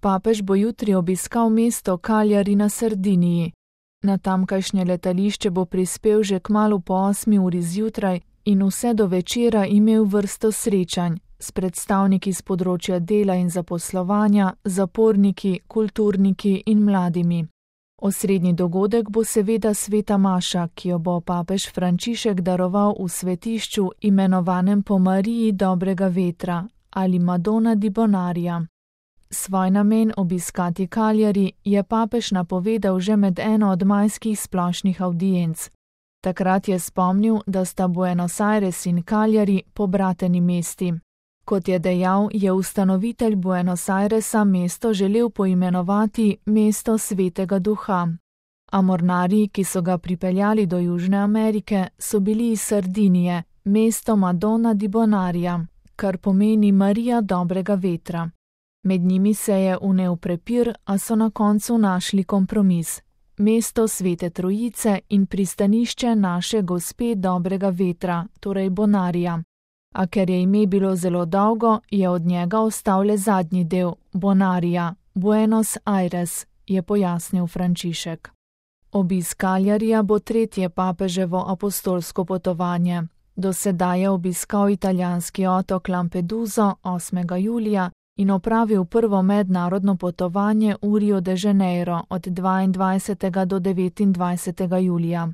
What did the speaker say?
Papež bo jutri obiskal mesto Cagliari na Sardiniji. Na tamkajšnje letališče bo prispel že kmalu po 8. uri zjutraj in vse do večera imel vrsto srečanj s predstavniki z področja dela in zaposlovanja, zaporniki, kulturniki in mladimi. Osrednji dogodek bo seveda sveta maša, ki jo bo papež Frančišek daroval v svetišču, imenovanem po Mariji dobrega vetra ali Madonna di Bonaria. Svoj namen obiskati Cagliari je papež napovedal že med eno od majskih splošnih avdienc. Takrat je spomnil, da sta Buenos Aires in Cagliari pobrateni mesti. Kot je dejal, je ustanovitelj Buenos Airesa mesto želel poimenovati mesto svetega duha. A mornarji, ki so ga pripeljali do Južne Amerike, so bili iz Sardinije, mesto Madonna di Bonaria, kar pomeni Marija dobrega vetra. Med njimi se je vnel prepir, a so na koncu našli kompromis. Mesto Svete Trojice in pristanišče naše Gospe dobrega vetra, torej Bonaria. A ker je ime bilo zelo dolgo, je od njega ostal le zadnji del, Bonaria, Buenos Aires, je pojasnil Frančišek. Obisk Cagliarija bo tretje papeževo apostolsko potovanje. Do sedaj je obiskal italijanski otok Lampeduso 8. julija in opravil prvo mednarodno potovanje v Rio de Janeiro od 22. do 29. julija.